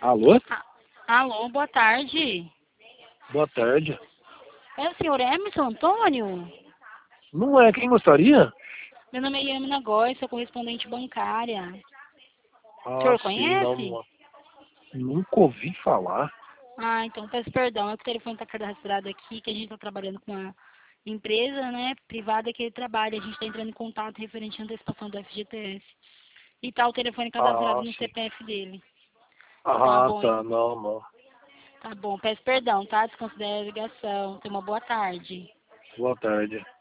Alô? Alô, boa tarde. Boa tarde. É o senhor Emerson Antônio? Não é, quem gostaria? Meu nome é Yamina Góes, sou correspondente bancária. O Ah, senhor sim, conhece? não. Nunca ouvi falar. Ah, então peço perdão, é que o telefone está cadastrado aqui, que a gente está trabalhando com uma empresa, né, privada que ele trabalha. A gente está entrando em contato referente à antecipação do FGTS. E tá o telefone cadastrado Ah, no sim. CPF dele. Tá Ah, bom, tá, não. tá bom. Peço perdão, tá? Desconsidere a ligação. Tenha uma boa tarde. Boa tarde.